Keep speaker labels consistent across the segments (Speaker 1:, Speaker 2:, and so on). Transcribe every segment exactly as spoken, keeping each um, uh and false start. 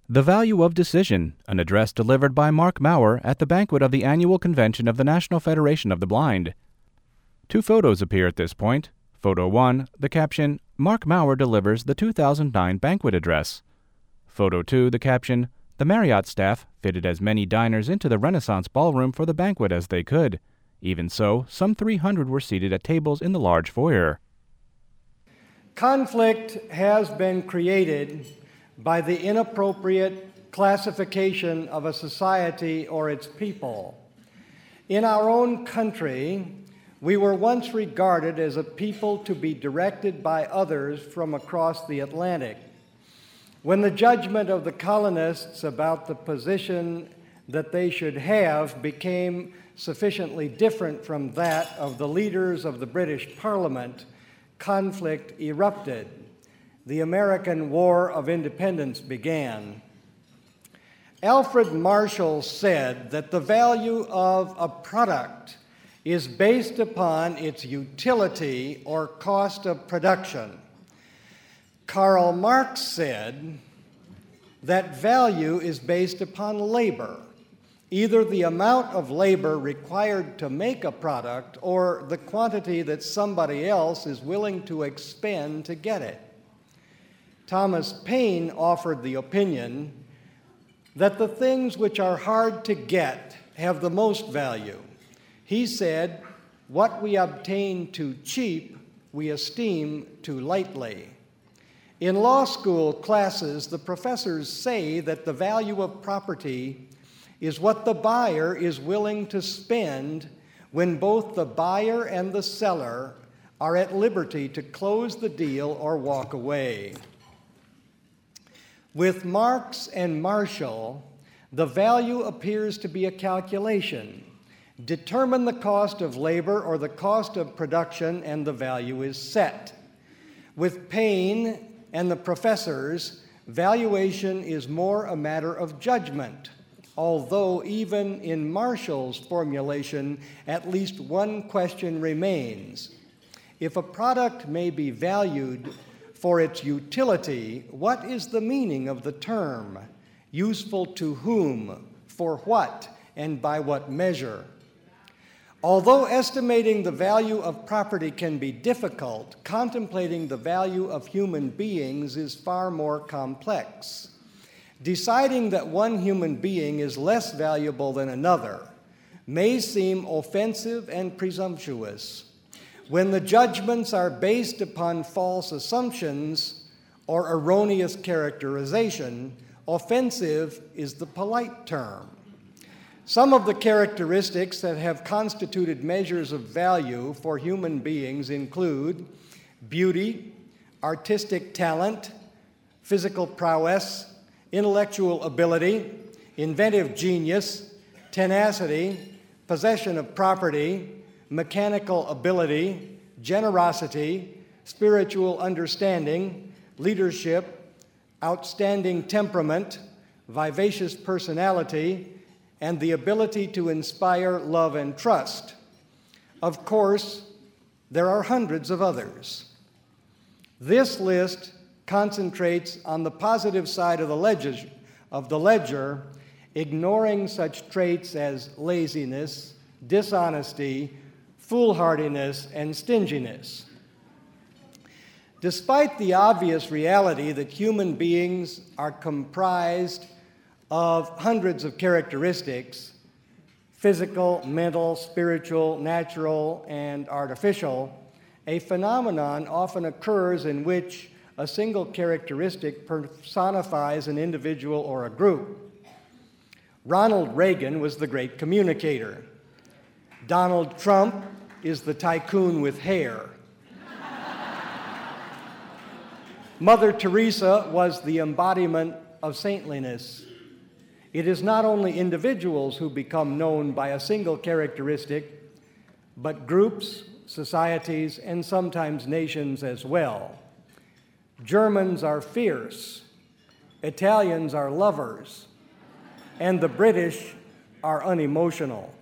Speaker 1: The Value of Decision, an address delivered by Mark Maurer at the banquet of the annual convention of the National Federation of the Blind. Two photos appear at this point. Photo one, the caption, Mark Maurer delivers the two thousand nine banquet address. Photo two, the caption, the Marriott staff fitted as many diners into the Renaissance ballroom for the banquet as they could. Even so, some three hundred were seated at tables in the large foyer.
Speaker 2: Conflict has been created by the inappropriate classification of a society or its people. In our own country, we were once regarded as a people to be directed by others from across the Atlantic. When the judgment of the colonists about the position that they should have became sufficiently different from that of the leaders of the British Parliament, conflict erupted. The American War of Independence began. Alfred Marshall said that the value of a product is based upon its utility or cost of production. Karl Marx said that value is based upon labor, either the amount of labor required to make a product or the quantity that somebody else is willing to expend to get it. Thomas Paine offered the opinion that the things which are hard to get have the most value. He said, what we obtain too cheap, we esteem too lightly. In law school classes, the professors say that the value of property is what the buyer is willing to spend when both the buyer and the seller are at liberty to close the deal or walk away. With Marx and Marshall, the value appears to be a calculation. Determine the cost of labor or the cost of production, and the value is set. With Paine and the professors, valuation is more a matter of judgment, although even in Marshall's formulation, at least one question remains. If a product may be valued for its utility, what is the meaning of the term? Useful to whom, for what, and by what measure? Although estimating the value of property can be difficult, contemplating the value of human beings is far more complex. Deciding that one human being is less valuable than another may seem offensive and presumptuous. When the judgments are based upon false assumptions or erroneous characterization, offensive is the polite term. Some of the characteristics that have constituted measures of value for human beings include beauty, artistic talent, physical prowess, intellectual ability, inventive genius, tenacity, possession of property, mechanical ability, generosity, spiritual understanding, leadership, outstanding temperament, vivacious personality, and the ability to inspire love and trust. Of course, there are hundreds of others. This list concentrates on the positive side of the ledger, of the ledger, ignoring such traits as laziness, dishonesty, foolhardiness, and stinginess. Despite the obvious reality that human beings are comprised of hundreds of characteristics, physical, mental, spiritual, natural, and artificial, a phenomenon often occurs in which a single characteristic personifies an individual or a group. Ronald Reagan was the great communicator. Donald Trump is the tycoon with hair. Mother Teresa was the embodiment of saintliness. It is not only individuals who become known by a single characteristic, but groups, societies, and sometimes nations as well. Germans are fierce, Italians are lovers, and the British are unemotional.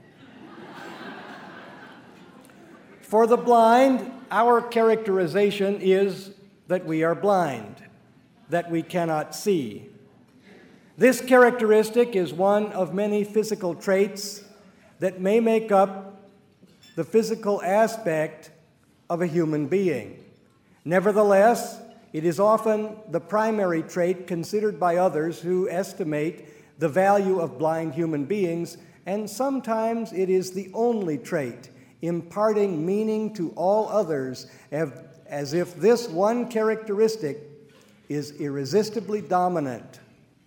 Speaker 2: For the blind, our characterization is that we are blind, that we cannot see. This characteristic is one of many physical traits that may make up the physical aspect of a human being. Nevertheless, it is often the primary trait considered by others who estimate the value of blind human beings, and sometimes it is the only trait, imparting meaning to all others, as if this one characteristic is irresistibly dominant.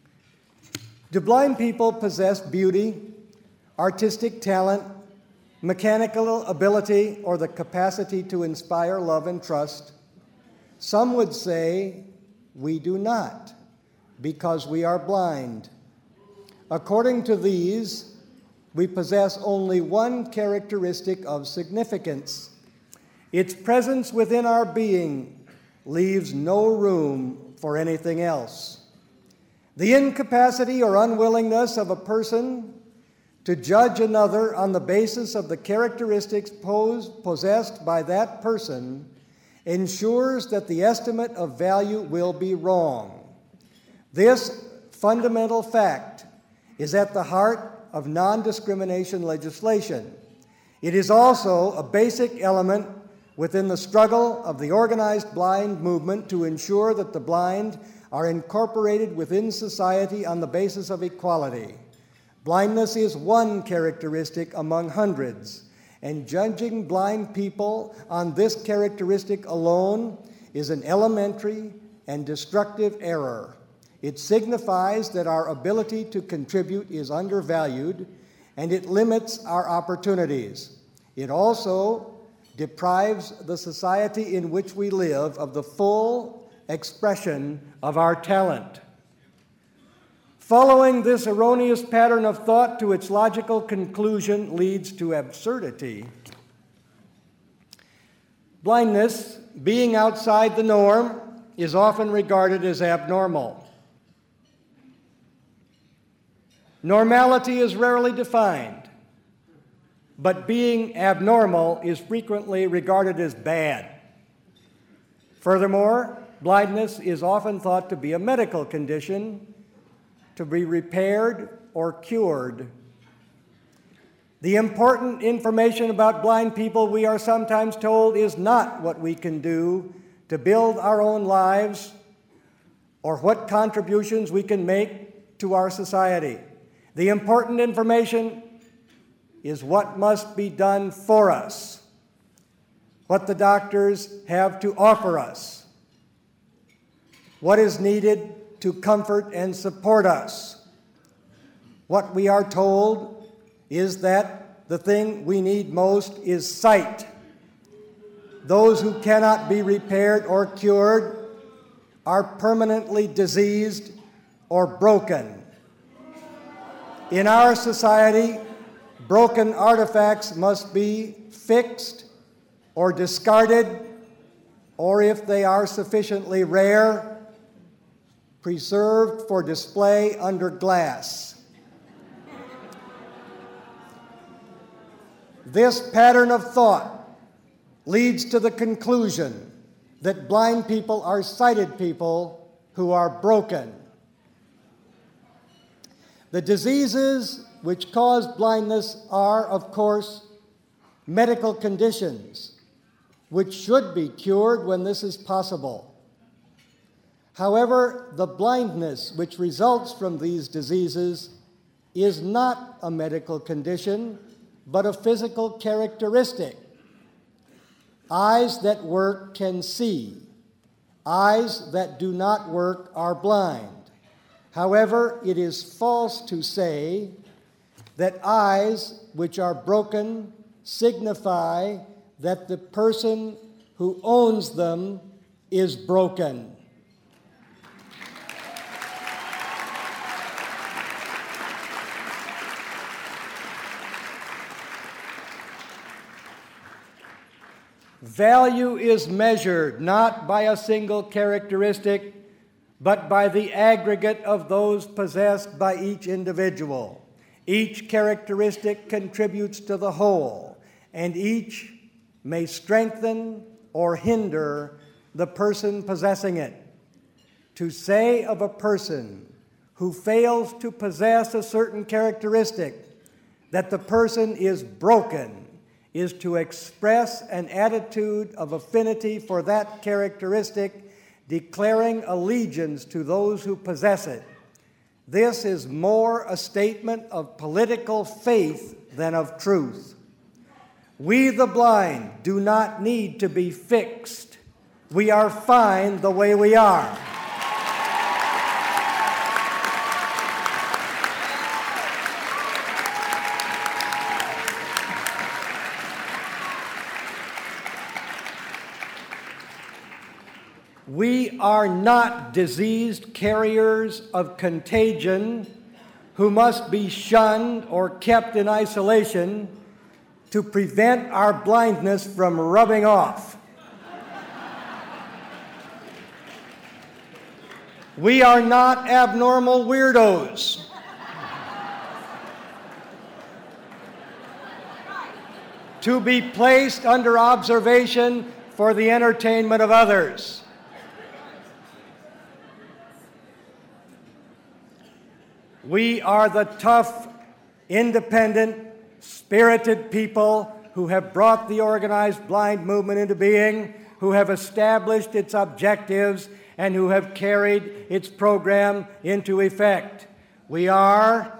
Speaker 2: Do blind people possess beauty, artistic talent, mechanical ability, or the capacity to inspire love and trust? Some would say we do not, because we are blind. According to these, we possess only one characteristic of significance. Its presence within our being leaves no room for anything else. The incapacity or unwillingness of a person to judge another on the basis of the characteristics posed, possessed by that person ensures that the estimate of value will be wrong. This fundamental fact is at the heart of non-discrimination legislation. It is also a basic element within the struggle of the organized blind movement to ensure that the blind are incorporated within society on the basis of equality. Blindness is one characteristic among hundreds, and judging blind people on this characteristic alone is an elementary and destructive error. It signifies that our ability to contribute is undervalued, and it limits our opportunities. It also deprives the society in which we live of the full expression of our talent. Following this erroneous pattern of thought to its logical conclusion leads to absurdity. Blindness, being outside the norm, is often regarded as abnormal. Normality is rarely defined, but being abnormal is frequently regarded as bad. Furthermore, blindness is often thought to be a medical condition to be repaired or cured. The important information about blind people, we are sometimes told, is not what we can do to build our own lives or what contributions we can make to our society. The important information is what must be done for us, what the doctors have to offer us, what is needed to comfort and support us. What we are told is that the thing we need most is sight. Those who cannot be repaired or cured are permanently diseased or broken. In our society, broken artifacts must be fixed or discarded, or if they are sufficiently rare, preserved for display under glass. This pattern of thought leads to the conclusion that blind people are sighted people who are broken. The diseases which cause blindness are, of course, medical conditions which should be cured when this is possible. However, the blindness which results from these diseases is not a medical condition, but a physical characteristic. Eyes that work can see. Eyes that do not work are blind. However, it is false to say that eyes which are broken signify that the person who owns them is broken. Value is measured not by a single characteristic, but by the aggregate of those possessed by each individual. Each characteristic contributes to the whole, and each may strengthen or hinder the person possessing it. To say of a person who fails to possess a certain characteristic, that the person is broken, is to express an attitude of affinity for that characteristic, declaring allegiance to those who possess it. This is more a statement of political faith than of truth. We, the blind, do not need to be fixed. We are fine the way we are. We are not diseased carriers of contagion who must be shunned or kept in isolation to prevent our blindness from rubbing off. We are not abnormal weirdos. To be placed under observation for the entertainment of others. We are the tough, independent, spirited people who have brought the organized blind movement into being, who have established its objectives, and who have carried its program into effect. We are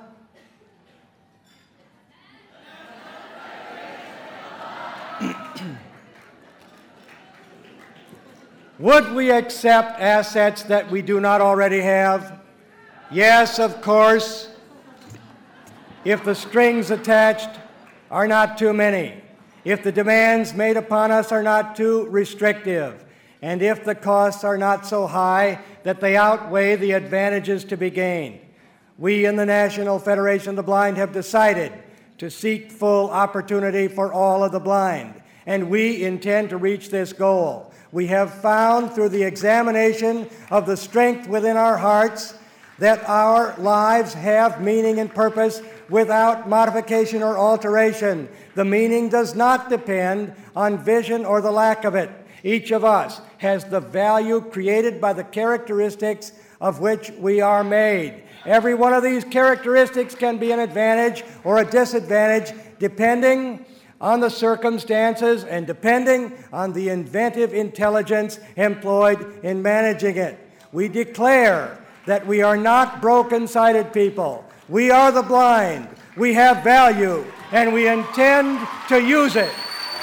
Speaker 2: Would we accept assets that we do not already have? Yes, of course, if the strings attached are not too many, if the demands made upon us are not too restrictive, and if the costs are not so high that they outweigh the advantages to be gained. We in the National Federation of the Blind have decided to seek full opportunity for all of the blind, and we intend to reach this goal. We have found through the examination of the strength within our hearts that our lives have meaning and purpose without modification or alteration. The meaning does not depend on vision or the lack of it. Each of us has the value created by the characteristics of which we are made. Every one of these characteristics can be an advantage or a disadvantage depending on the circumstances and depending on the inventive intelligence employed in managing it. We declare that we are not broken-sighted people. We are the blind. We have value, and we intend to use it.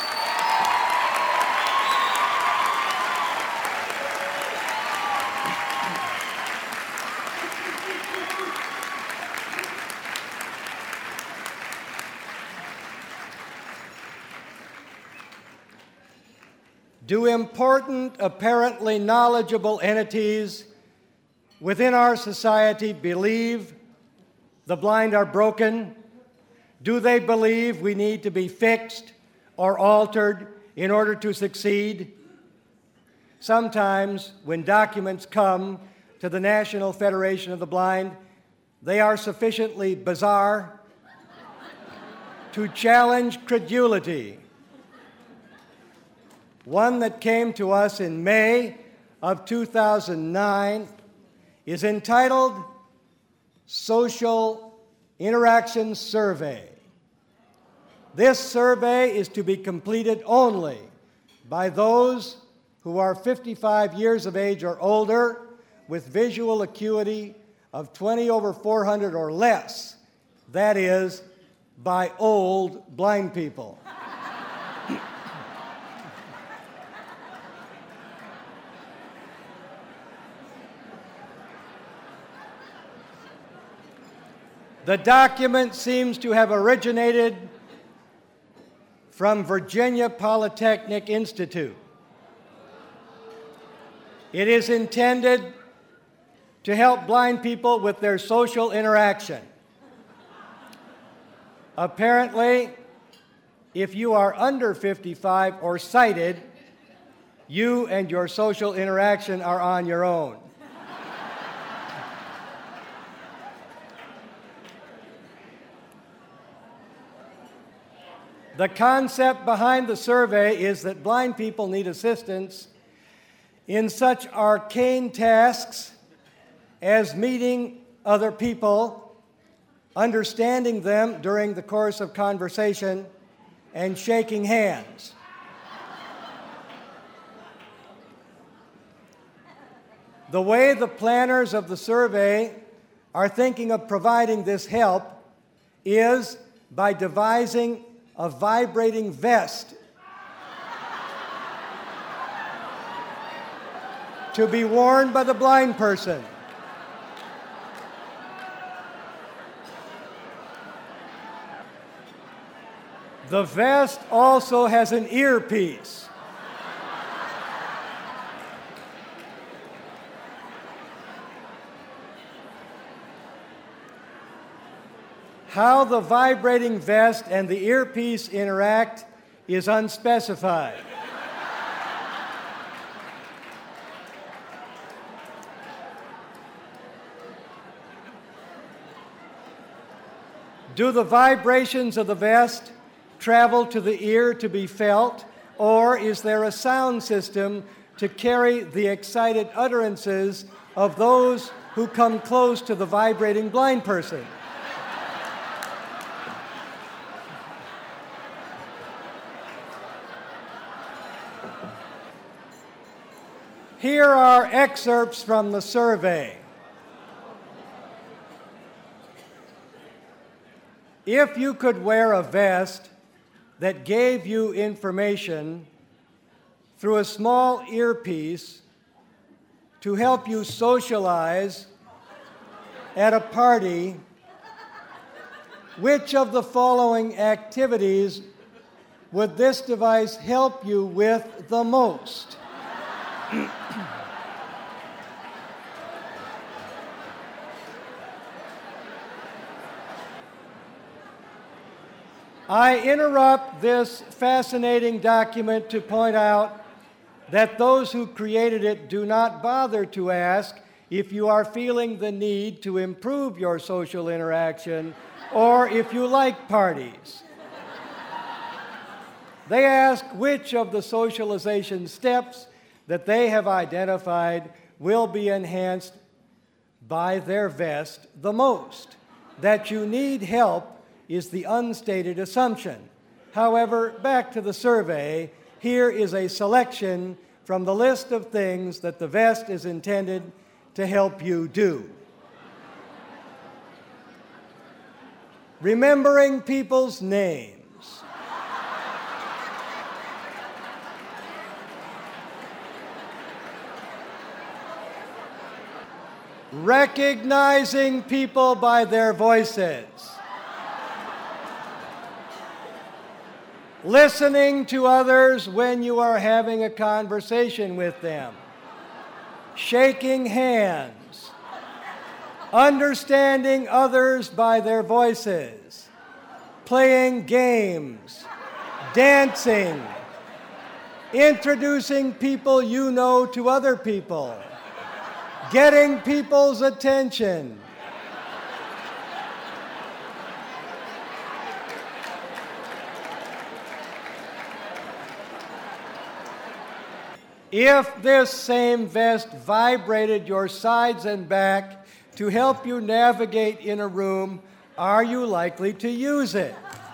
Speaker 2: Do important, apparently knowledgeable entities within our society believe the blind are broken? Do they believe we need to be fixed or altered in order to succeed? Sometimes, when documents come to the National Federation of the Blind, they are sufficiently bizarre to challenge credulity. One that came to us in May of two thousand nine is entitled Social Interaction Survey. This survey is to be completed only by those who are fifty-five years of age or older with visual acuity of twenty over four hundred or less, that is, by old blind people. The document seems to have originated from Virginia Polytechnic Institute. It is intended to help blind people with their social interaction. Apparently, if you are under fifty-five or sighted, you and your social interaction are on your own. The concept behind the survey is that blind people need assistance in such arcane tasks as meeting other people, understanding them during the course of conversation, and shaking hands. The way the planners of the survey are thinking of providing this help is by devising a vibrating vest to be worn by the blind person. The vest also has an earpiece. How the vibrating vest and the earpiece interact is unspecified. Do the vibrations of the vest travel to the ear to be felt, or is there a sound system to carry the excited utterances of those who come close to the vibrating blind person? Here are excerpts from the survey. If you could wear a vest that gave you information through a small earpiece to help you socialize at a party, which of the following activities would this device help you with the most? I interrupt this fascinating document to point out that those who created it do not bother to ask if you are feeling the need to improve your social interaction or if you like parties. They ask which of the socialization steps that they have identified will be enhanced by their vest the most. That you need help is the unstated assumption. However, back to the survey, here is a selection from the list of things that the vest is intended to help you do. Remembering people's names. Recognizing people by their voices. Listening to others when you are having a conversation with them. Shaking hands. Understanding others by their voices. Playing games. Dancing. Introducing people you know to other people. Getting people's attention. If this same vest vibrated your sides and back to help you navigate in a room, are you likely to use it?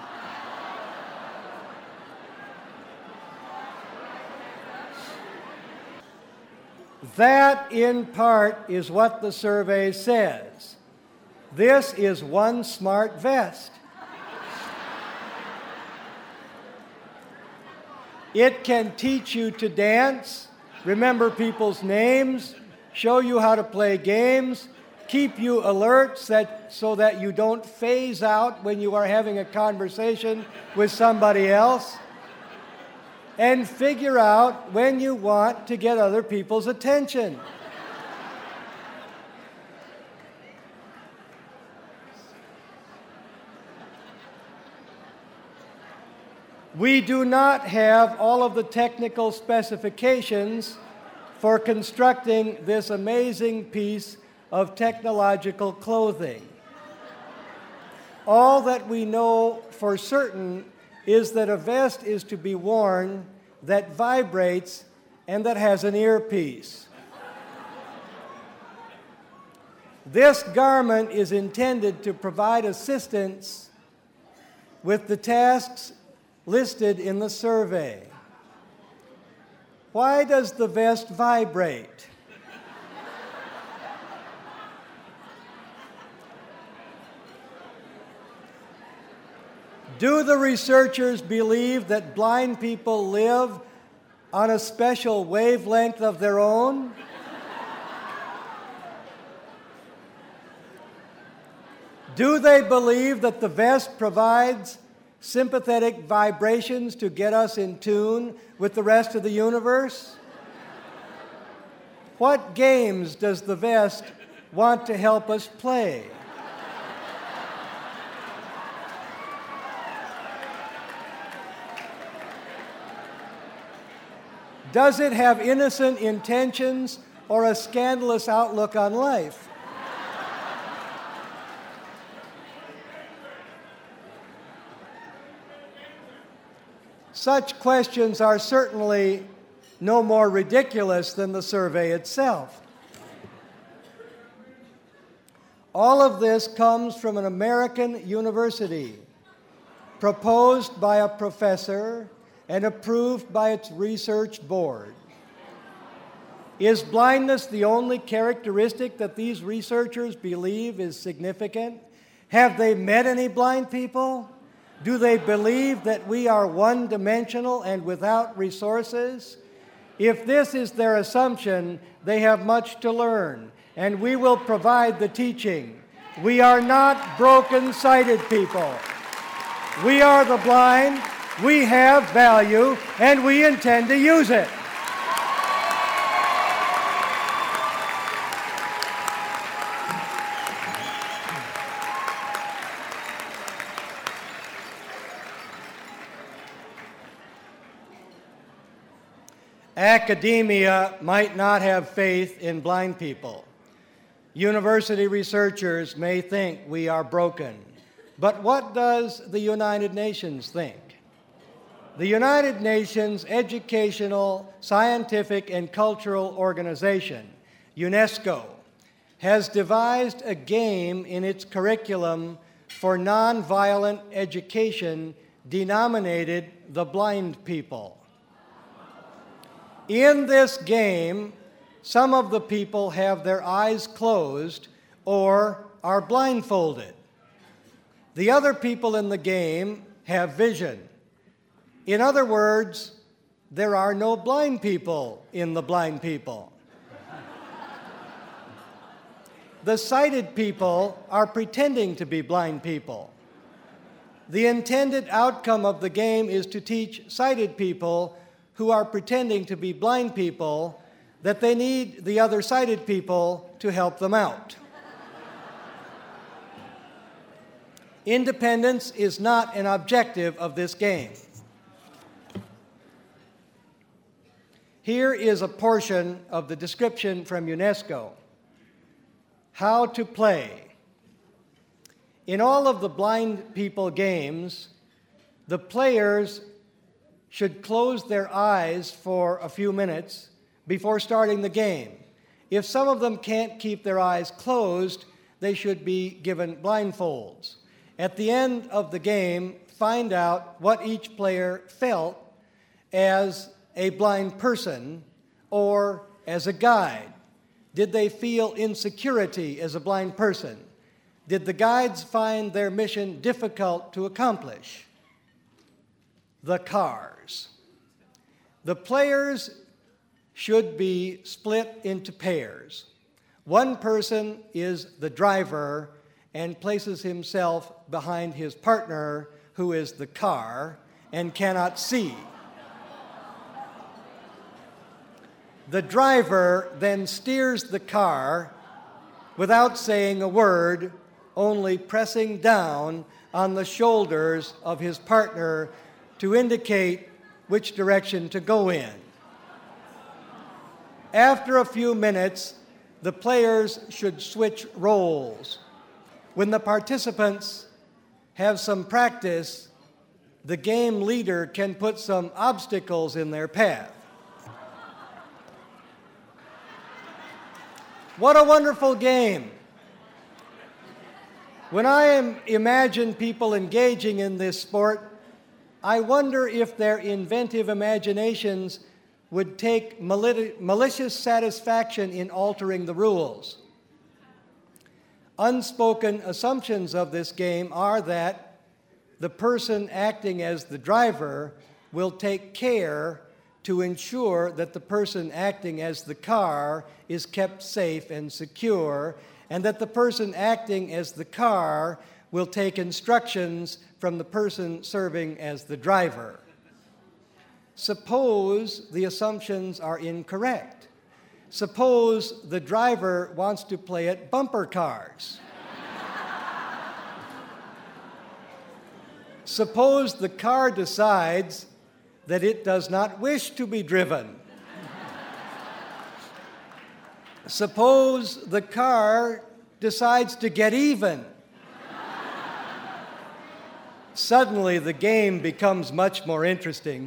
Speaker 2: That, in part, is what the survey says. This is one smart vest. It can teach you to dance, remember people's names, show you how to play games, keep you alert so that you don't phase out when you are having a conversation with somebody else, and figure out when you want to get other people's attention. We do not have all of the technical specifications for constructing this amazing piece of technological clothing. All that we know for certain is that a vest is to be worn that vibrates and that has an earpiece. This garment is intended to provide assistance with the tasks listed in the survey. Why does the vest vibrate? Do the researchers believe that blind people live on a special wavelength of their own? Do they believe that the vest provides sympathetic vibrations to get us in tune with the rest of the universe? What games does the vest want to help us play? Does it have innocent intentions or a scandalous outlook on life? Such questions are certainly no more ridiculous than the survey itself. All of this comes from an American university, proposed by a professor and approved by its research board. Is blindness the only characteristic that these researchers believe is significant? Have they met any blind people? Do they believe that we are one-dimensional and without resources? If this is their assumption, they have much to learn, and we will provide the teaching. We are not broken-sighted people. We are the blind. We have value, and we intend to use it. Academia might not have faith in blind people. University researchers may think we are broken. But what does the United Nations think? The United Nations Educational, Scientific, and Cultural Organization, UNESCO, has devised a game in its curriculum for nonviolent education denominated the Blind People. In this game, some of the people have their eyes closed or are blindfolded. The other people in the game have vision. In other words, there are no blind people in the blind people. The sighted people are pretending to be blind people. The intended outcome of the game is to teach sighted people who are pretending to be blind people that they need the other sighted people to help them out. Independence is not an objective of this game. Here is a portion of the description from UNESCO. How to play. In all of the blind people games, the players should close their eyes for a few minutes before starting the game. If some of them can't keep their eyes closed, they should be given blindfolds. At the end of the game, find out what each player felt as a blind person or as a guide. Did they feel insecurity as a blind person? Did the guides find their mission difficult to accomplish? The cars. The players should be split into pairs. One person is the driver and places himself behind his partner, who is the car and cannot see. The driver then steers the car without saying a word, only pressing down on the shoulders of his partner to indicate which direction to go in. After a few minutes, the players should switch roles. When the participants have some practice, the game leader can put some obstacles in their path. What a wonderful game! When I am, imagine people engaging in this sport, I wonder if their inventive imaginations would take mali- malicious satisfaction in altering the rules. Unspoken assumptions of this game are that the person acting as the driver will take care to ensure that the person acting as the car is kept safe and secure, and that the person acting as the car will take instructions from the person serving as the driver. Suppose the assumptions are incorrect. Suppose the driver wants to play at bumper cars. Suppose the car decides that it does not wish to be driven. Suppose the car decides to get even. Suddenly, the game becomes much more interesting.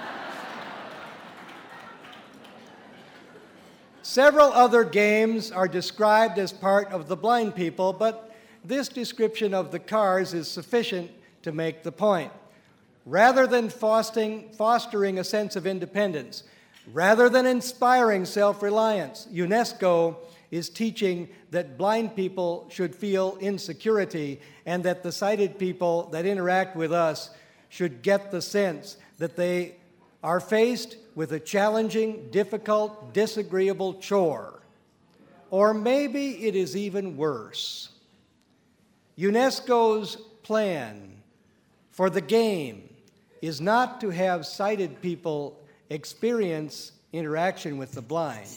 Speaker 2: Several other games are described as part of the blind people, but this description of the cars is sufficient to make the point. Rather than fostering, fostering a sense of independence, rather than inspiring self-reliance, UNESCO is teaching that blind people should feel insecurity and that the sighted people that interact with us should get the sense that they are faced with a challenging, difficult, disagreeable chore. Or maybe it is even worse. UNESCO's plan for the game is not to have sighted people experience interaction with the blind.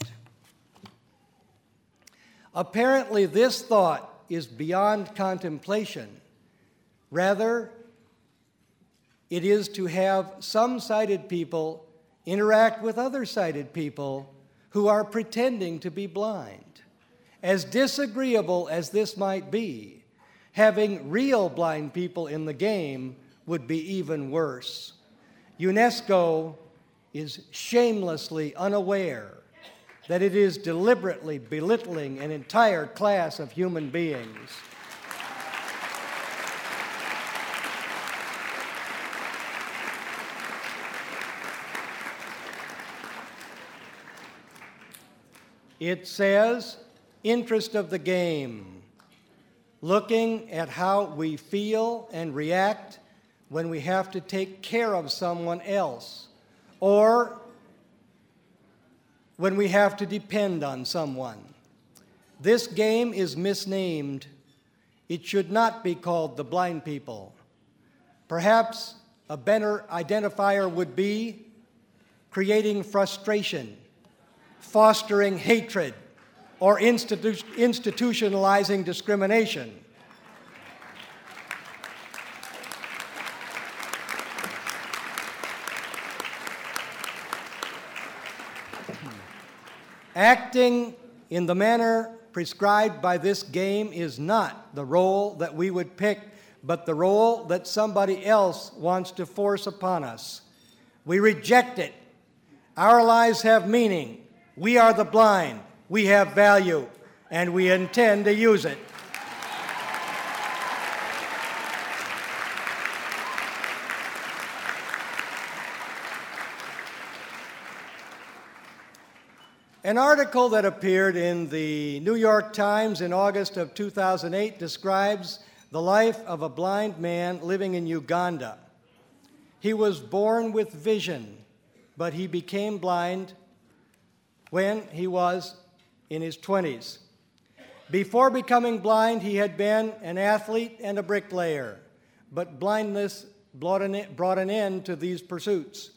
Speaker 2: Apparently, this thought is beyond contemplation. Rather, it is to have some sighted people interact with other sighted people who are pretending to be blind. As disagreeable as this might be, having real blind people in the game would be even worse. UNESCO is shamelessly unaware that it is deliberately belittling an entire class of human beings. It says, interest of the game, looking at how we feel and react when we have to take care of someone else, or when we have to depend on someone. This game is misnamed. It should not be called the blind people. Perhaps a better identifier would be creating frustration, fostering hatred, or institu- institutionalizing discrimination. Acting in the manner prescribed by this game is not the role that we would pick, but the role that somebody else wants to force upon us. We reject it. Our lives have meaning. We are the blind. We have value, and we intend to use it. An article that appeared in the New York Times in August of two thousand eight describes the life of a blind man living in Uganda. He was born with vision, but he became blind when he was in his twenties. Before becoming blind, he had been an athlete and a bricklayer, but blindness brought an end to these pursuits.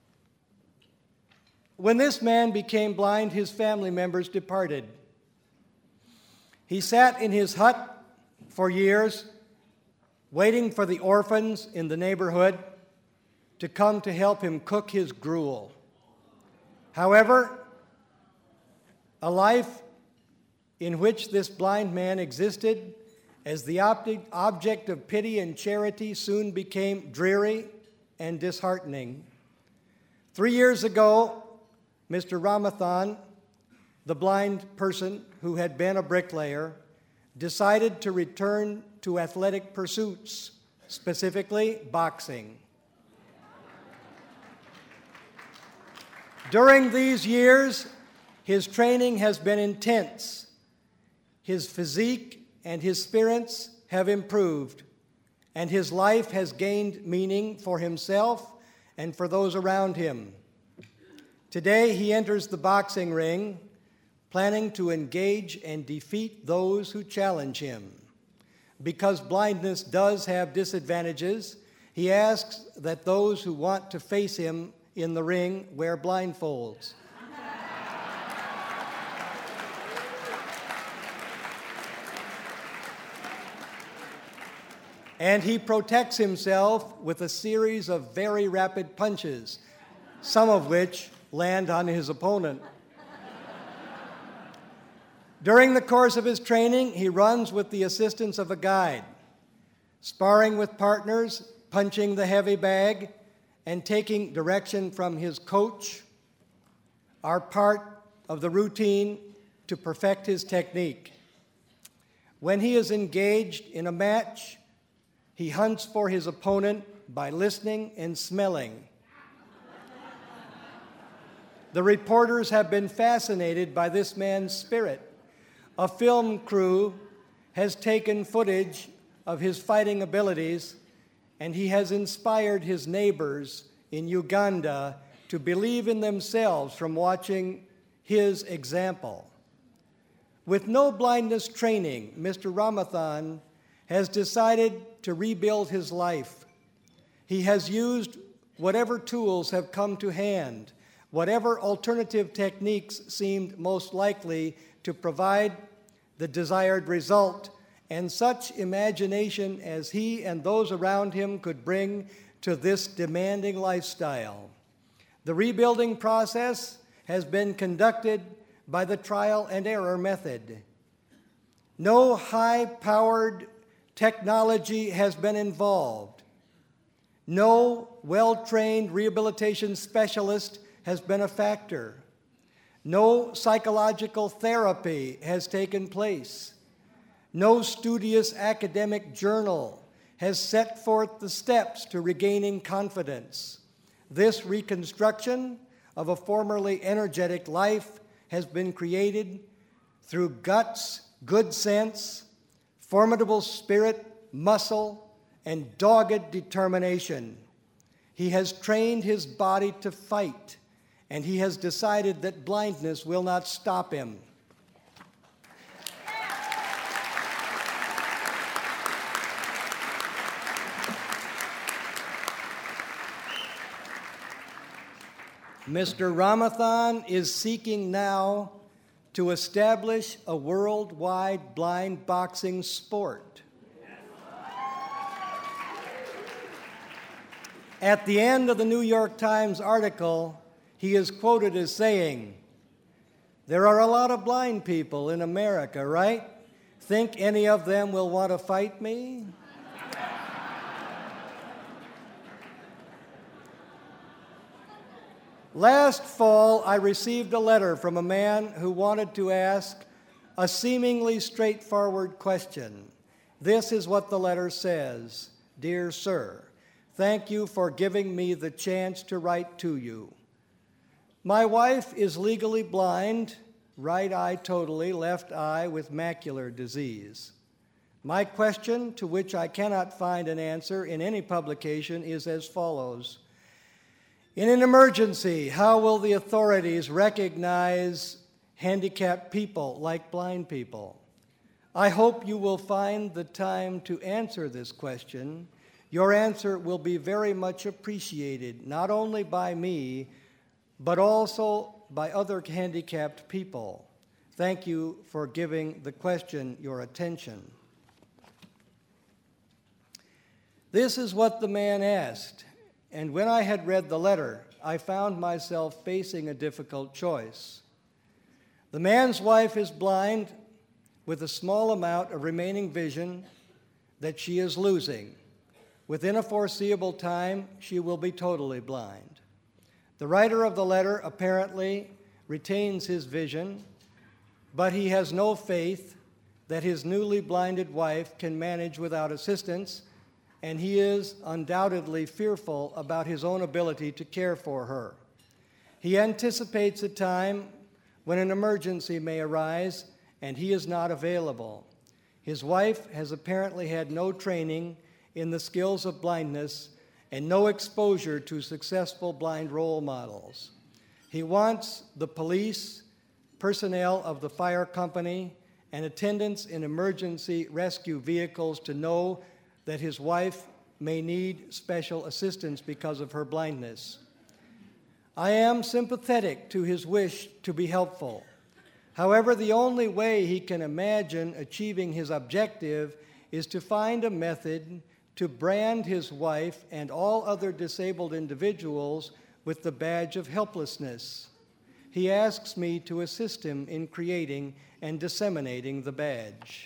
Speaker 2: When this man became blind, his family members departed. He sat in his hut for years, waiting for the orphans in the neighborhood to come to help him cook his gruel. However, a life in which this blind man existed as the object of pity and charity soon became dreary and disheartening. Three years ago, Mister Ramathan, the blind person who had been a bricklayer, decided to return to athletic pursuits, specifically boxing. During these years, his training has been intense. His physique and his spirits have improved, and his life has gained meaning for himself and for those around him. Today, he enters the boxing ring, planning to engage and defeat those who challenge him. Because blindness does have disadvantages, he asks that those who want to face him in the ring wear blindfolds. And he protects himself with a series of very rapid punches, some of which land on his opponent. During the course of his training, he runs with the assistance of a guide, sparring with partners, punching the heavy bag, and taking direction from his coach are part of the routine to perfect his technique. When he is engaged in a match, he hunts for his opponent by listening and smelling. The reporters have been fascinated by this man's spirit. A film crew has taken footage of his fighting abilities, and he has inspired his neighbors in Uganda to believe in themselves from watching his example. With no blindness training, Mister Ramathan has decided to rebuild his life. He has used whatever tools have come to hand, whatever alternative techniques seemed most likely to provide the desired result, and such imagination as he and those around him could bring to this demanding lifestyle. The rebuilding process has been conducted by the trial and error method. No high-powered technology has been involved. No well-trained rehabilitation specialist has been a factor. No psychological therapy has taken place. No studious academic journal has set forth the steps to regaining confidence. This reconstruction of a formerly energetic life has been created through guts, good sense, formidable spirit, muscle, and dogged determination. He has trained his body to fight, and he has decided that blindness will not stop him. Mister Ramathan is seeking now to establish a worldwide blind boxing sport. At the end of the New York Times article, he is quoted as saying, "There are a lot of blind people in America, right? Think any of them will want to fight me?" Last fall, I received a letter from a man who wanted to ask a seemingly straightforward question. This is what the letter says. "Dear Sir, thank you for giving me the chance to write to you. My wife is legally blind, right eye totally, left eye with macular disease. My question, to which I cannot find an answer in any publication, is as follows. In an emergency, how will the authorities recognize handicapped people like blind people? I hope you will find the time to answer this question. Your answer will be very much appreciated, not only by me, but also by other handicapped people. Thank you for giving the question your attention." This is what the man asked. And when I had read the letter, I found myself facing a difficult choice. The man's wife is blind with a small amount of remaining vision that she is losing. Within a foreseeable time, she will be totally blind. The writer of the letter apparently retains his vision, but he has no faith that his newly blinded wife can manage without assistance, and he is undoubtedly fearful about his own ability to care for her. He anticipates a time when an emergency may arise and he is not available. His wife has apparently had no training in the skills of blindness and no exposure to successful blind role models. He wants the police, personnel of the fire company, and attendants in emergency rescue vehicles to know that his wife may need special assistance because of her blindness. I am sympathetic to his wish to be helpful. However, the only way he can imagine achieving his objective is to find a method to brand his wife and all other disabled individuals with the badge of helplessness. He asks me to assist him in creating and disseminating the badge.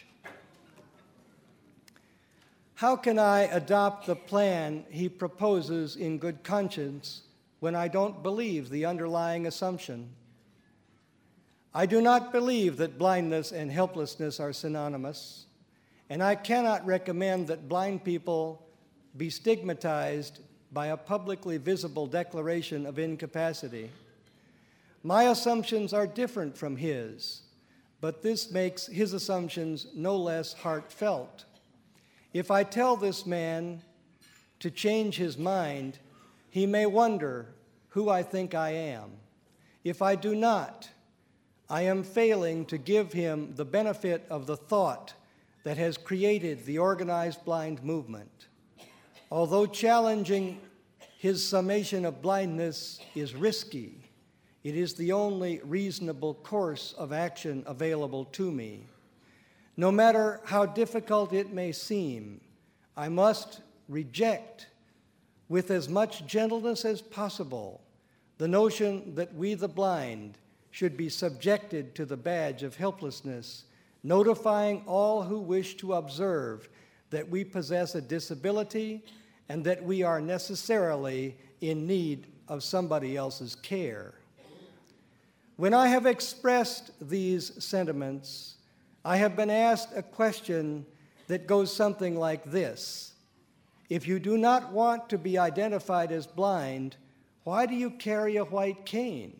Speaker 2: How can I adopt the plan he proposes in good conscience when I don't believe the underlying assumption? I do not believe that blindness and helplessness are synonymous, and I cannot recommend that blind people be stigmatized by a publicly visible declaration of incapacity. My assumptions are different from his, but this makes his assumptions no less heartfelt. If I tell this man to change his mind, he may wonder who I think I am. If I do not, I am failing to give him the benefit of the thought that has created the organized blind movement. Although challenging his summation of blindness is risky, it is the only reasonable course of action available to me. No matter how difficult it may seem, I must reject with as much gentleness as possible the notion that we, the blind, should be subjected to the badge of helplessness, notifying all who wish to observe that we possess a disability and that we are necessarily in need of somebody else's care. When I have expressed these sentiments, I have been asked a question that goes something like this: if you do not want to be identified as blind, why do you carry a white cane?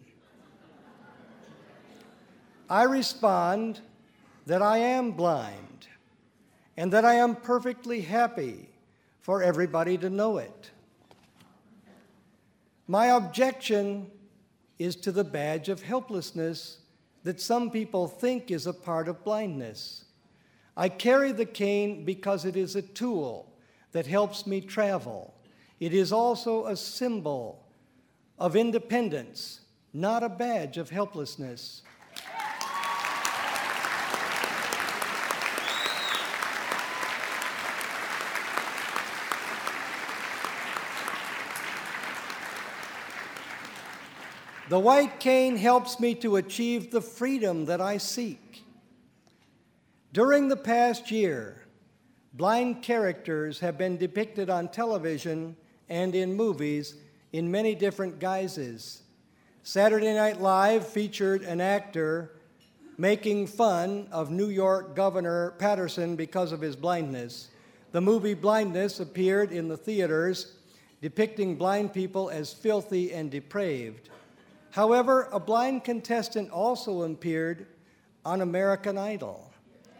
Speaker 2: I respond that I am blind and that I am perfectly happy for everybody to know it. My objection is to the badge of helplessness that some people think is a part of blindness. I carry the cane because it is a tool that helps me travel. It is also a symbol of independence, not a badge of helplessness. The white cane helps me to achieve the freedom that I seek. During the past year, blind characters have been depicted on television and in movies in many different guises. Saturday Night Live featured an actor making fun of New York Governor Patterson because of his blindness. The movie Blindness appeared in the theaters, depicting blind people as filthy and depraved. However, a blind contestant also appeared on American Idol.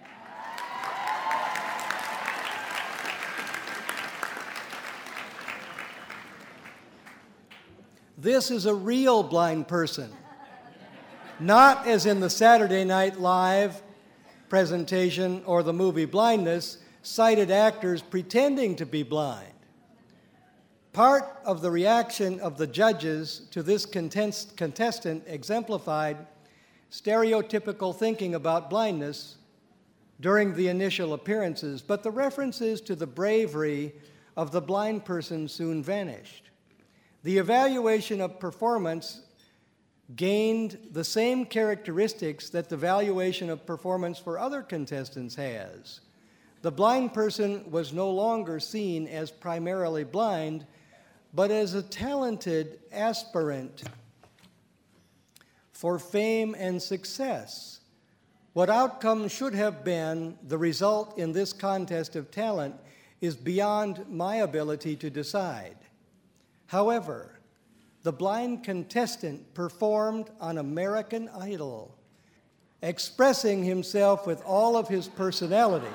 Speaker 2: This is a real blind person, not as in the Saturday Night Live presentation or the movie Blindness, sighted actors pretending to be blind. Part of the reaction of the judges to this contest- contestant exemplified stereotypical thinking about blindness during the initial appearances, but the references to the bravery of the blind person soon vanished. The evaluation of performance gained the same characteristics that the evaluation of performance for other contestants has. The blind person was no longer seen as primarily blind, but as a talented aspirant for fame and success, What outcome should have been the result in this contest of talent is beyond my ability to decide. However, the blind contestant performed on American Idol, expressing himself with all of his personality.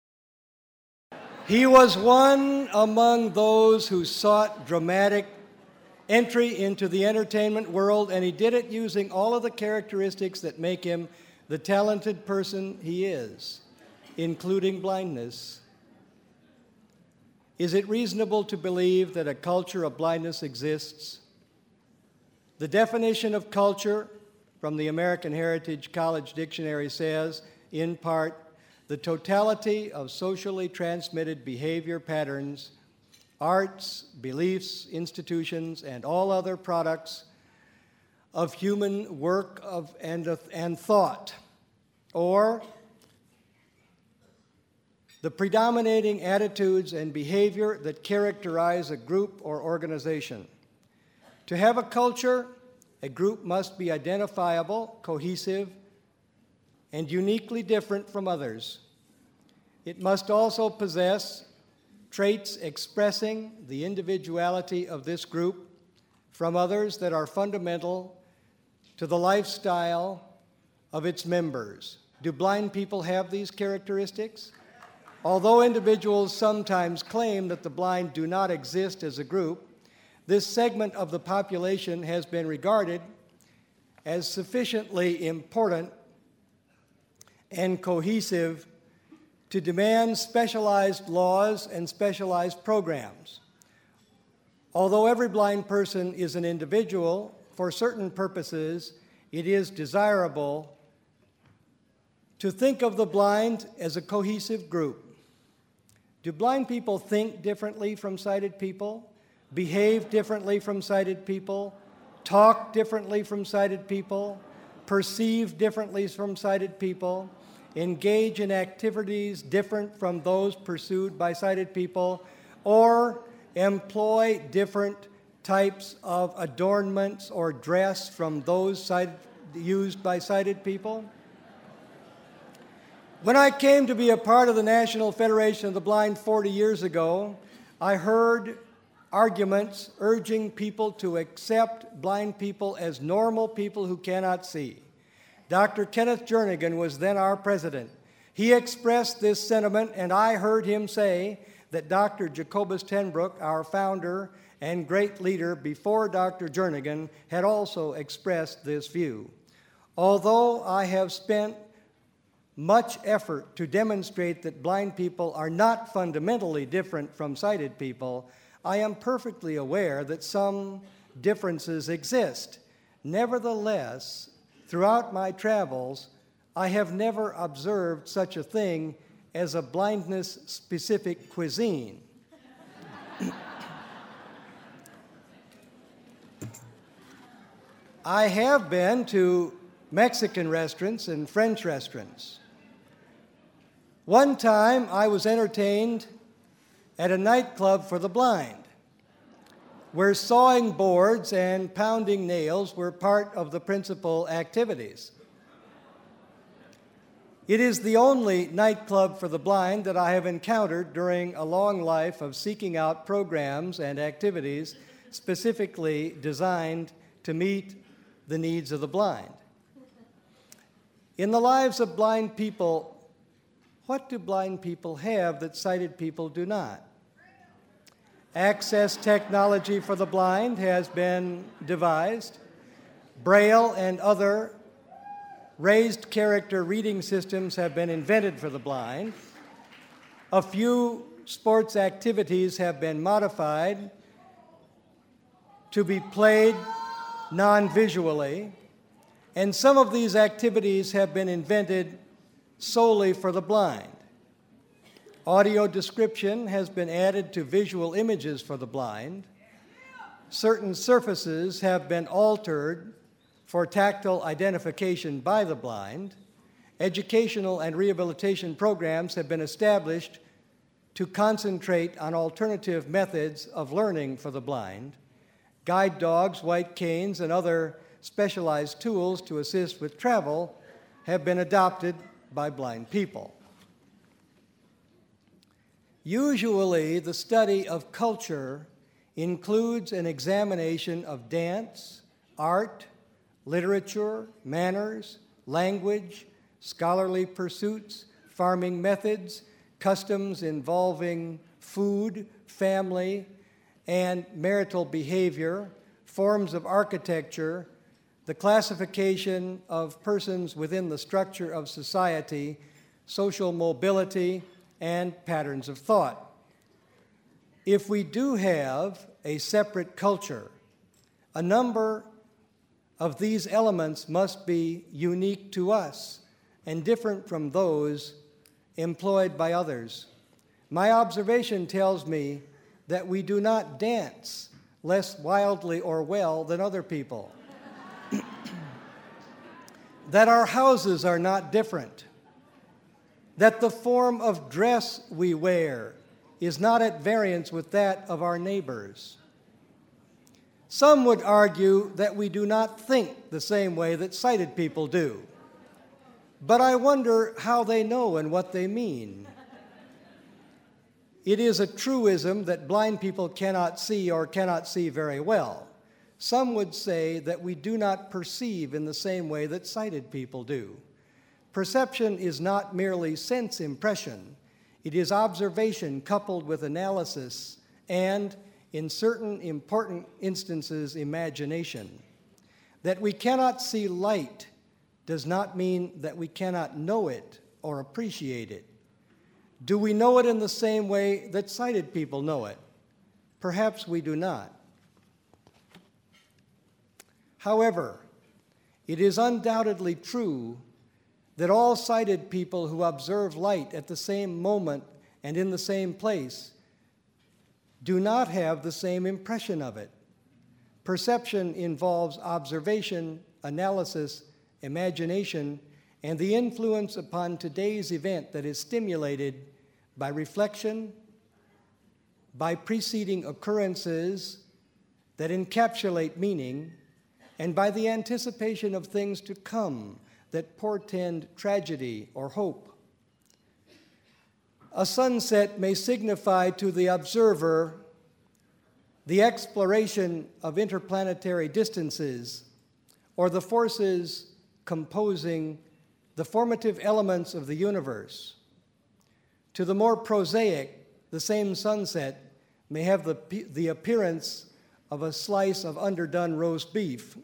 Speaker 2: He was one among those who sought dramatic entry into the entertainment world, and he did it using all of the characteristics that make him the talented person he is, including blindness. Is it reasonable to believe that a culture of blindness exists? The definition of culture from the American Heritage College Dictionary says, in part, the totality of socially transmitted behavior patterns, arts, beliefs, institutions, and all other products of human work of, and, of, and thought, or the predominating attitudes and behavior that characterize a group or organization. To have a culture, a group must be identifiable, cohesive, and uniquely different from others. It must also possess traits expressing the individuality of this group from others that are fundamental to the lifestyle of its members. Do blind people have these characteristics? Although individuals sometimes claim that the blind do not exist as a group, this segment of the population has been regarded as sufficiently important and cohesive to demand specialized laws and specialized programs. Although every blind person is an individual, for certain purposes, it is desirable to think of the blind as a cohesive group. Do blind people think differently from sighted people, behave differently from sighted people, talk differently from sighted people, perceive differently from sighted people, engage in activities different from those pursued by sighted people, or employ different types of adornments or dress from those sighted, used by sighted people? When I came to be a part of the National Federation of the Blind forty years ago, I heard arguments urging people to accept blind people as normal people who cannot see. Doctor Kenneth Jernigan was then our president. He expressed this sentiment, and I heard him say that Doctor Jacobus Tenbrook, our founder and great leader before Doctor Jernigan, had also expressed this view. Although I have spent much effort to demonstrate that blind people are not fundamentally different from sighted people, I am perfectly aware that some differences exist. Nevertheless, throughout my travels, I have never observed such a thing as a blindness-specific cuisine. I have been to Mexican restaurants and French restaurants. One time, I was entertained at a nightclub for the blind, where sawing boards and pounding nails were part of the principal activities. It is the only nightclub for the blind that I have encountered during a long life of seeking out programs and activities specifically designed to meet the needs of the blind. In the lives of blind people, what do blind people have that sighted people do not? Access technology for the blind has been devised. Braille and other raised character reading systems have been invented for the blind. A few sports activities have been modified to be played non-visually, and some of these activities have been invented solely for the blind. Audio description has been added to visual images for the blind. Certain surfaces have been altered for tactile identification by the blind. Educational and rehabilitation programs have been established to concentrate on alternative methods of learning for the blind. Guide dogs, white canes, and other specialized tools to assist with travel have been adopted by blind people. Usually, the study of culture includes an examination of dance, art, literature, manners, language, scholarly pursuits, farming methods, customs involving food, family, and marital behavior, forms of architecture, the classification of persons within the structure of society, social mobility, and patterns of thought. If we do have a separate culture, a number of these elements must be unique to us and different from those employed by others. My observation tells me that we do not dance less wildly or well than other people, that our houses are not different, that the form of dress we wear is not at variance with that of our neighbors. Some would argue that we do not think the same way that sighted people do. But I wonder how they know and what they mean. It is a truism that blind people cannot see or cannot see very well. Some would say that we do not perceive in the same way that sighted people do. Perception is not merely sense impression. It is observation coupled with analysis and, in certain important instances, imagination. That we cannot see light does not mean that we cannot know it or appreciate it. Do we know it in the same way that sighted people know it? Perhaps we do not. However, it is undoubtedly true that all sighted people who observe light at the same moment and in the same place do not have the same impression of it. Perception involves observation, analysis, imagination, and the influence upon today's event that is stimulated by reflection, by preceding occurrences that encapsulate meaning, and by the anticipation of things to come that portend tragedy or hope. A sunset may signify to the observer the exploration of interplanetary distances or the forces composing the formative elements of the universe. To the more prosaic, the same sunset may have the, the appearance of a slice of underdone roast beef.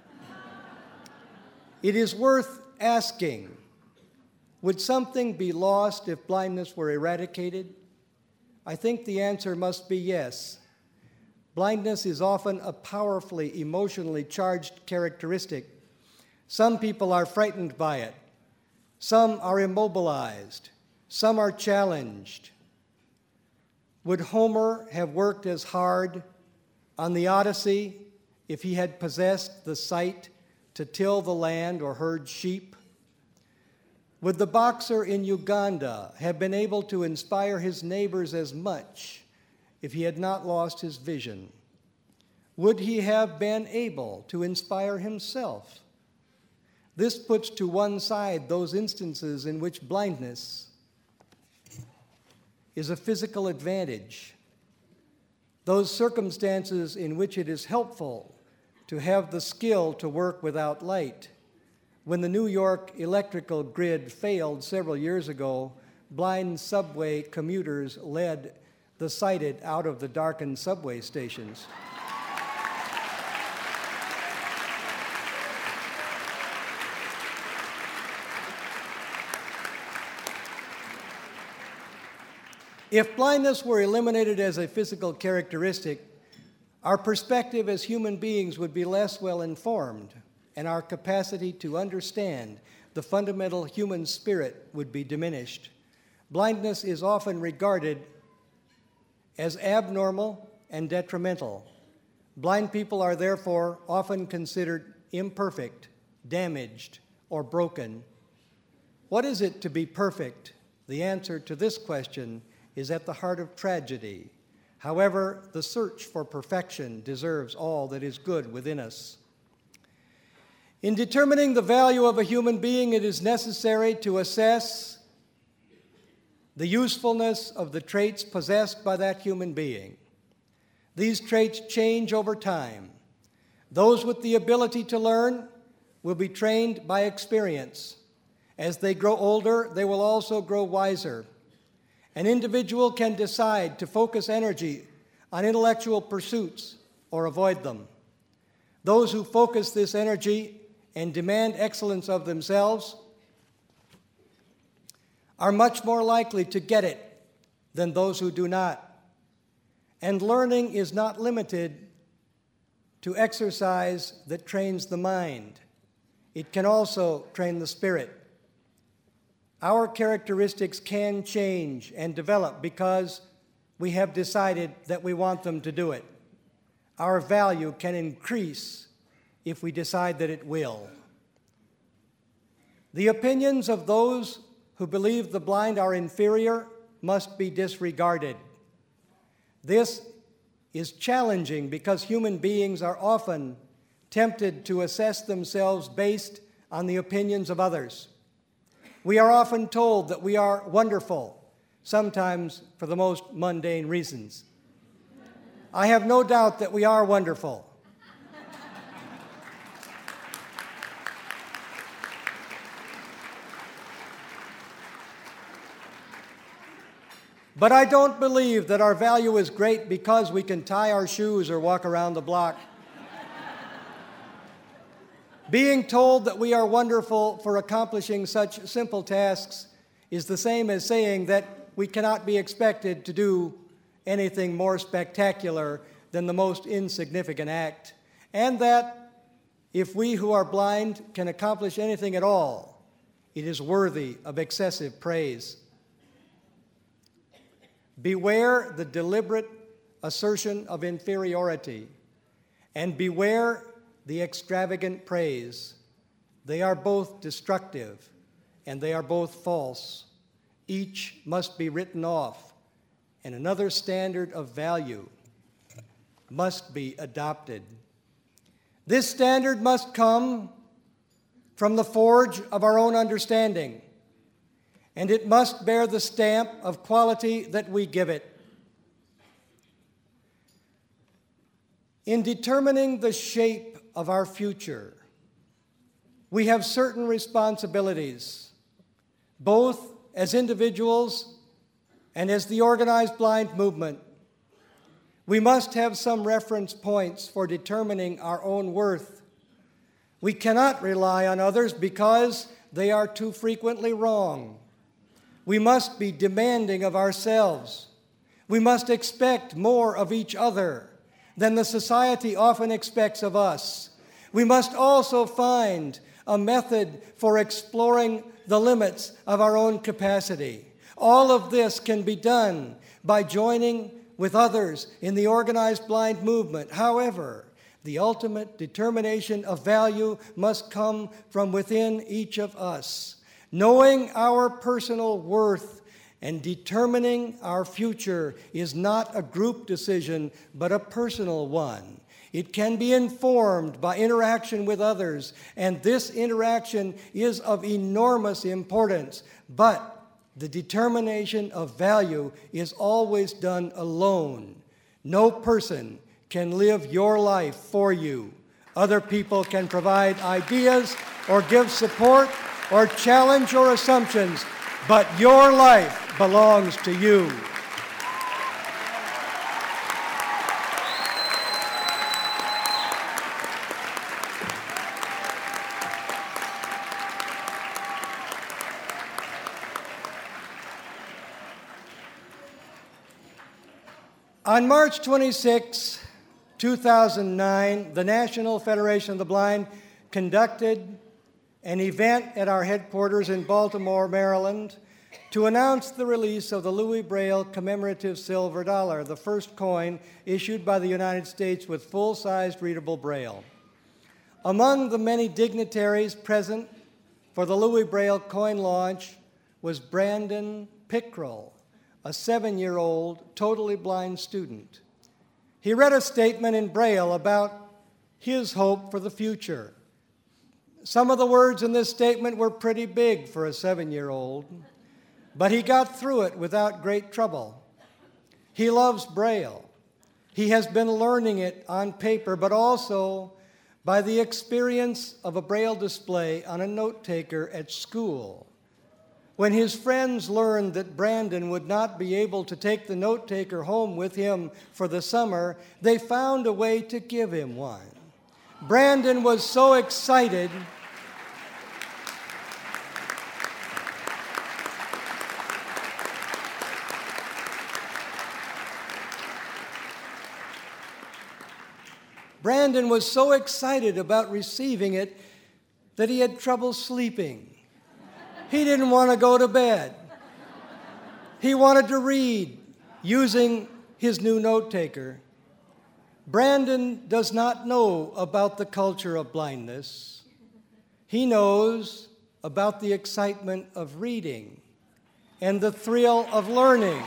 Speaker 2: It is worth asking, would something be lost if blindness were eradicated? I think the answer must be yes. Blindness is often a powerfully emotionally charged characteristic. Some people are frightened by it. Some are immobilized. Some are challenged. Would Homer have worked as hard on the Odyssey if he had possessed the sight to till the land or herd sheep? Would the boxer in Uganda have been able to inspire his neighbors as much if he had not lost his vision? Would he have been able to inspire himself? This puts to one side those instances in which blindness is a physical advantage, those circumstances in which it is helpful to have the skill to work without light. When the New York electrical grid failed several years ago, blind subway commuters led the sighted out of the darkened subway stations. If blindness were eliminated as a physical characteristic, our perspective as human beings would be less well informed, and our capacity to understand the fundamental human spirit would be diminished. Blindness is often regarded as abnormal and detrimental. Blind people are therefore often considered imperfect, damaged, or broken. What is it to be perfect? The answer to this question is at the heart of tragedy. However, the search for perfection deserves all that is good within us. In determining the value of a human being, it is necessary to assess the usefulness of the traits possessed by that human being. These traits change over time. Those with the ability to learn will be trained by experience. As they grow older, they will also grow wiser. An individual can decide to focus energy on intellectual pursuits or avoid them. Those who focus this energy and demand excellence of themselves are much more likely to get it than those who do not. And learning is not limited to exercise that trains the mind. It can also train the spirit. Our characteristics can change and develop because we have decided that we want them to do it. Our value can increase if we decide that it will. The opinions of those who believe the blind are inferior must be disregarded. This is challenging because human beings are often tempted to assess themselves based on the opinions of others. We are often told that we are wonderful, sometimes for the most mundane reasons. I have no doubt that we are wonderful. But I don't believe that our value is great because we can tie our shoes or walk around the block. Being told that we are wonderful for accomplishing such simple tasks is the same as saying that we cannot be expected to do anything more spectacular than the most insignificant act, and that if we who are blind can accomplish anything at all, it is worthy of excessive praise. Beware the deliberate assertion of inferiority, and beware the extravagant praise. They are both destructive, and they are both false. Each must be written off, and another standard of value must be adopted. This standard must come from the forge of our own understanding, and it must bear the stamp of quality that we give it. In determining the shape of our future, we have certain responsibilities, both as individuals and as the organized blind movement. We must have some reference points for determining our own worth. We cannot rely on others because they are too frequently wrong. We must be demanding of ourselves. We must expect more of each other than the society often expects of us. We must also find a method for exploring the limits of our own capacity. All of this can be done by joining with others in the organized blind movement. However, the ultimate determination of value must come from within each of us. Knowing our personal worth and determining our future is not a group decision, but a personal one. It can be informed by interaction with others, and this interaction is of enormous importance. But the determination of value is always done alone. No person can live your life for you. Other people can provide ideas or give support or challenge your assumptions, but your life belongs to you. On March twenty-sixth, two thousand nine, the National Federation of the Blind conducted an event at our headquarters in Baltimore, Maryland, to announce the release of the Louis Braille commemorative silver dollar, the first coin issued by the United States with full-sized readable Braille. Among the many dignitaries present for the Louis Braille coin launch was Brandon Pickrell, a seven-year-old totally blind student. He read a statement in Braille about his hope for the future. Some of the words in this statement were pretty big for a seven-year-old, but he got through it without great trouble. He loves Braille. He has been learning it on paper, but also by the experience of a Braille display on a note-taker at school. When his friends learned that Brandon would not be able to take the note-taker home with him for the summer, they found a way to give him one. Brandon was so excited Brandon was so excited about receiving it that he had trouble sleeping. He didn't want to go to bed. He wanted to read using his new note-taker. Brandon does not know about the culture of blindness. He knows about the excitement of reading and the thrill of learning.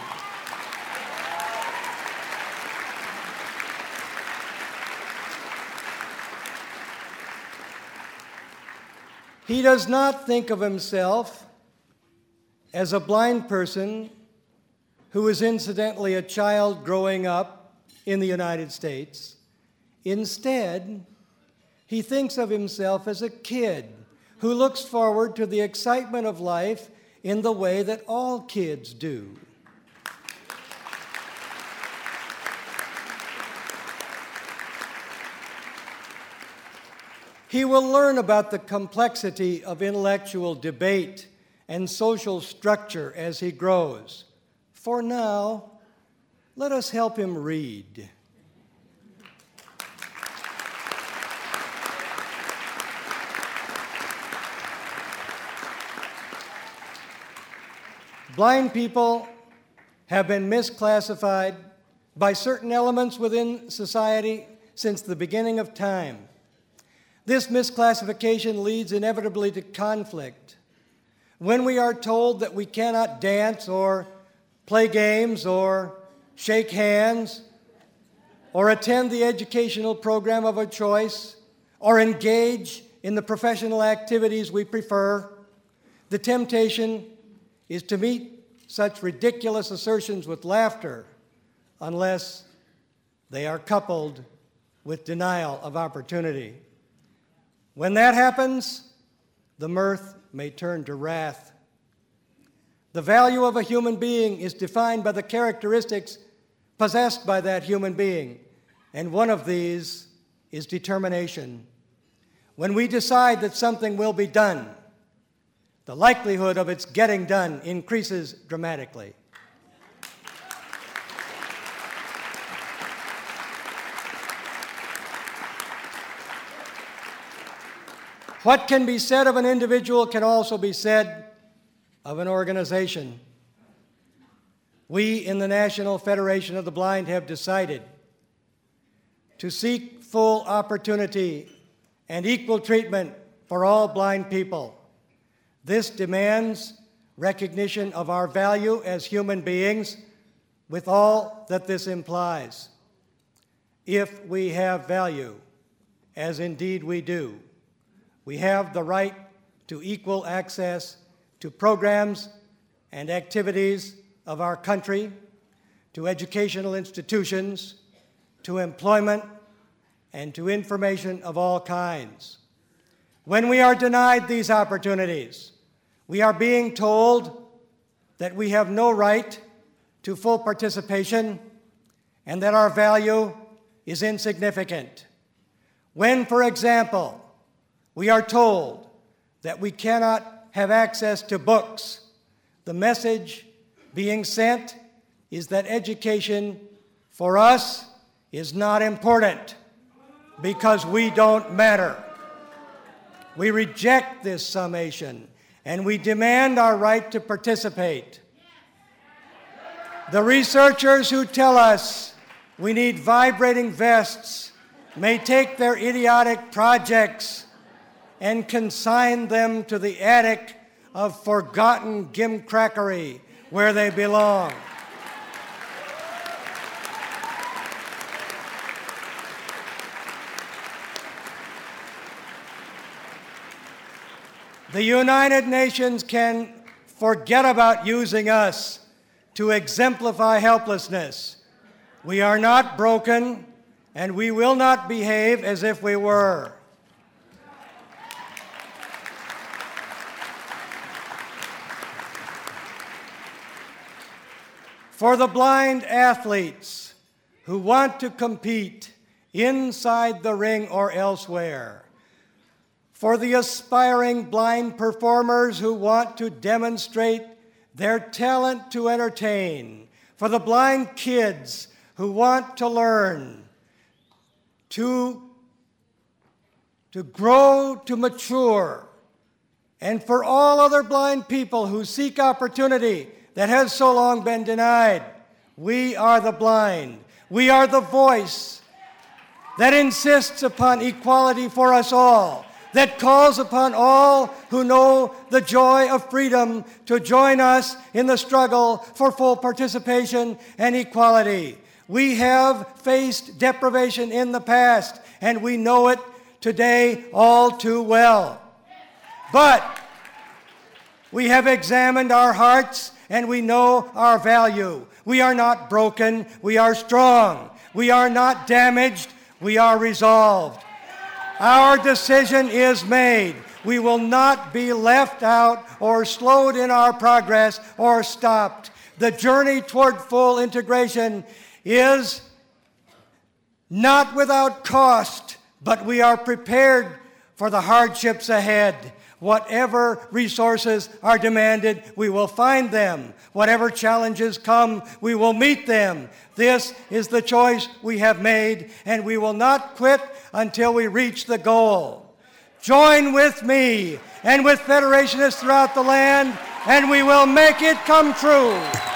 Speaker 2: He does not think of himself as a blind person who is incidentally a child growing up in the United States. Instead, he thinks of himself as a kid who looks forward to the excitement of life in the way that all kids do. He will learn about the complexity of intellectual debate and social structure as he grows. For now, let us help him read. Blind people have been misclassified by certain elements within society since the beginning of time. This misclassification leads inevitably to conflict. When we are told that we cannot dance or play games or shake hands or attend the educational program of our choice or engage in the professional activities we prefer, the temptation is to meet such ridiculous assertions with laughter unless they are coupled with denial of opportunity. When that happens, the mirth may turn to wrath. The value of a human being is defined by the characteristics possessed by that human being, and one of these is determination. When we decide that something will be done, the likelihood of its getting done increases dramatically. What can be said of an individual can also be said of an organization. We in the National Federation of the Blind have decided to seek full opportunity and equal treatment for all blind people. This demands recognition of our value as human beings with all that this implies. If we have value, as indeed we do, we have the right to equal access to programs and activities of our country, to educational institutions, to employment, and to information of all kinds. When we are denied these opportunities, we are being told that we have no right to full participation and that our value is insignificant. When, for example, we are told that we cannot have access to books, the message being sent is that education for us is not important because we don't matter. We reject this summation and we demand our right to participate. The researchers who tell us we need vibrating vests may take their idiotic projects and consign them to the attic of forgotten gimcrackery where they belong. The United Nations can forget about using us to exemplify helplessness. We are not broken, and we will not behave as if we were. For the blind athletes who want to compete inside the ring or elsewhere, for the aspiring blind performers who want to demonstrate their talent to entertain, for the blind kids who want to learn, to, to grow, to mature, and for all other blind people who seek opportunity that has so long been denied. We are the blind. We are the voice that insists upon equality for us all, that calls upon all who know the joy of freedom to join us in the struggle for full participation and equality. We have faced deprivation in the past, and we know it today all too well. But we have examined our hearts, and we know our value. We are not broken, we are strong. We are not damaged, we are resolved. Our decision is made. We will not be left out or slowed in our progress or stopped. The journey toward full integration is not without cost, but we are prepared for the hardships ahead. Whatever resources are demanded, we will find them. Whatever challenges come, we will meet them. This is the choice we have made, and we will not quit until we reach the goal. Join with me and with Federationists throughout the land, and we will make it come true.